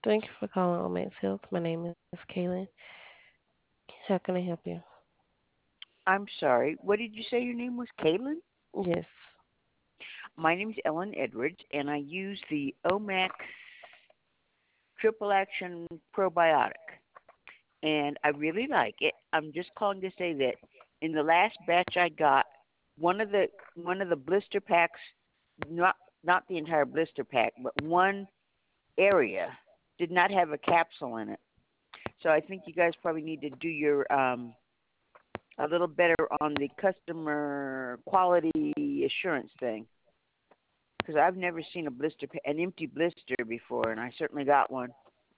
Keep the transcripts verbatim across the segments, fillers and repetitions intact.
Thank you for calling Omax Health. My name is Kaylin. How can I help you? I'm sorry. What did you say your name was? Caitlin? Yes. My name's Ellen Edwards, and I use the Omax Triple Action Probiotic, and I really like it. I'm just calling to say that in the last batch I got, one of the one of the blister packs, not not the entire blister pack, but one area did not have a capsule in it. So I think you guys probably need to do your um, a little better on the customer quality assurance thing because I've never seen a blister, an empty blister before, and I certainly got one.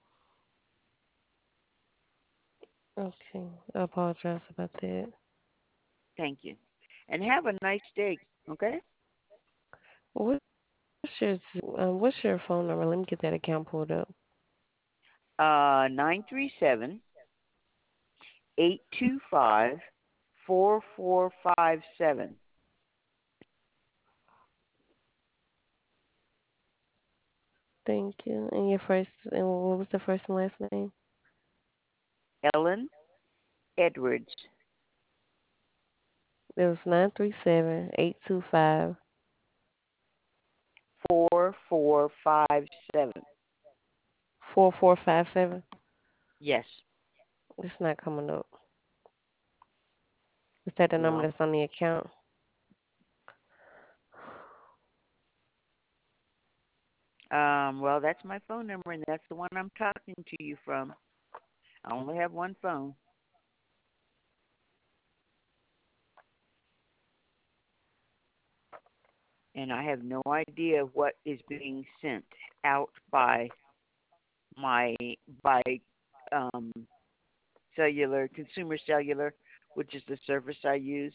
Okay. I apologize about that. Thank you, and have a nice day. Okay. What's your um, What's your phone number? Let me get that account pulled up. Uh, nine three seven eight two five four four five seven. Thank you. And your first and what was the first and last name? Ellen Edwards. It was nine three seven eight two five Four four five seven. four four five seven. Yes. It's not coming up. Is that the number Well, that's on the account? um, well, that's my phone number, and that's the one I'm talking to you from. I only have one phone, and I have no idea what is being sent out by my by um, cellular consumer cellular, which is the service I use.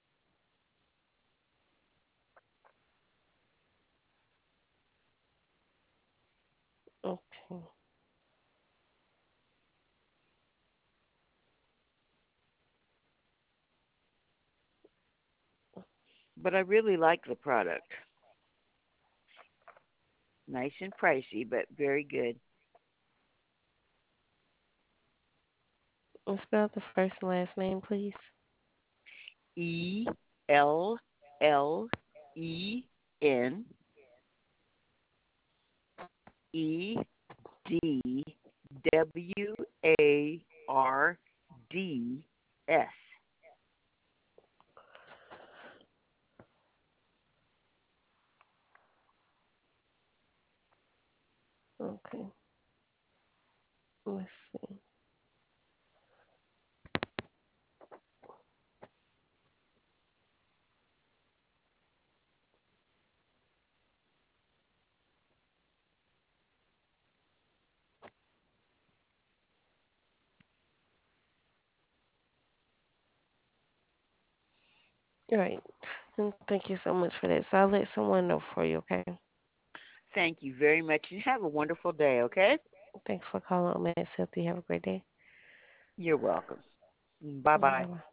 Okay. But I really like the product. Nice and pricey, but very good. And spell the first and last name, please. E L L E N E D W A R D S. Okay. Let's see. All right. And thank you so much for that. So I'll let someone know for you, okay? Thank you very much, and have a wonderful day, okay? Thanks for calling Omax Healthy. Have a great day. You're welcome. Bye Bye bye. bye.